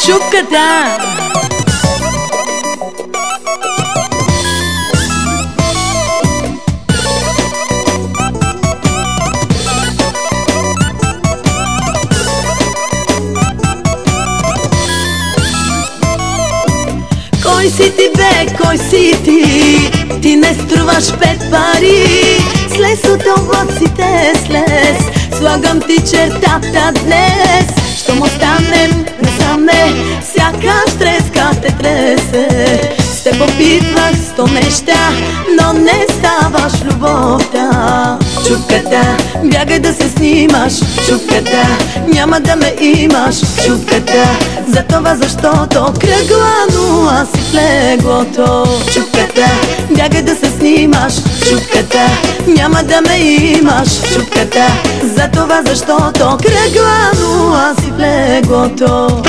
Чупката. Кой си ти бе, кой си ти? Ти не струваш 5 пари. Слез от облаците слез, слагам ти чертата днес. Щом останем насаме, сякаш треска те тресе. С теб опитвах 100 неща, но не ставаш любовта. Чупката, бягай да се снимаш. Чупката, няма да ме имаш. Чупката, за това защото кръгла нула си в леглото. Чупката, бягай да се снимаш. Чупката, няма да ме имаш. Чупката, за това защото кръгла нула си в леглото.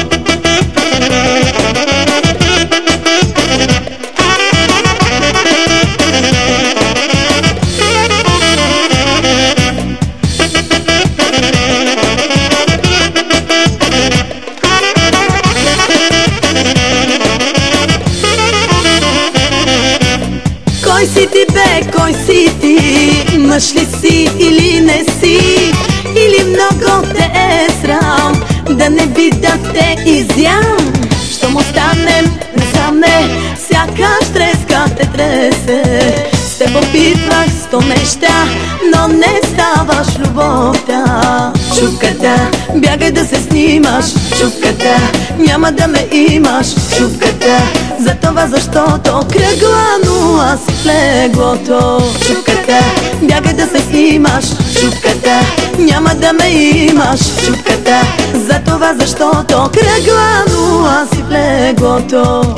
Кой си ти бе, кой си ти? Мъж ли си или не си? Или много те е срам да не би да те изям? Щом останем насаме, сякаш треска те тресе. С теб опитвах 100 неща, но не ставаш любовта. Чупката, бягай да се снимаш. Чупката, няма да ме имаш. Чупката, за това защото кръгла нула си в леглото. Чупката, бягай да се снимаш. Чупката, няма да ме имаш. Чупката, за това защото кръгла нула си в леглото.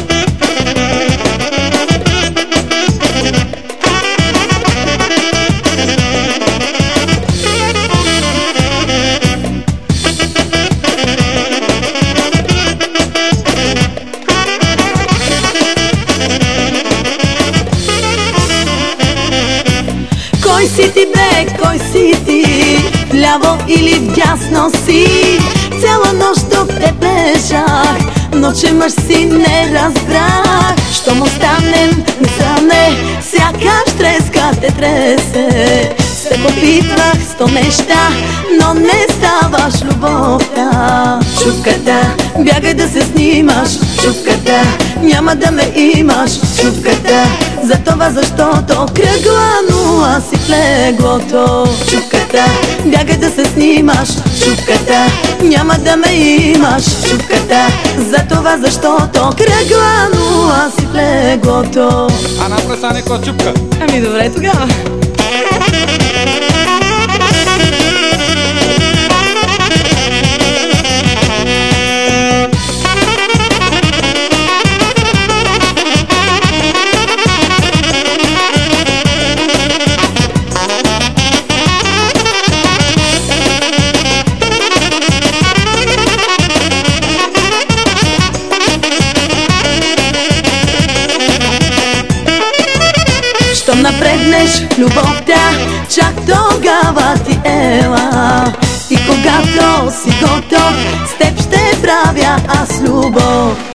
Кой си ти бе, кой си ти? Вляво или вдясно си? Цяла нощ до те бежах, но че мъж си не разбрах. Щом останем насаме, сякаш треска те тресе. С теб опитвах 100 неща, но не ставаш любовта. Чупката, бягай да се снимаш. Чупката, няма да ме имаш. Чупката, за това защото кръгла нула си в леглото. Чупката, бягай да се снимаш. Чупката, няма да ме имаш. Чупката, за това защото кръгла нула си в леглото. А напред са някаква чупка. Ами добре тогава. Щом напреднеш любовта, чак тогава ти ела. И когато си готов, с теб ще правя аз любов.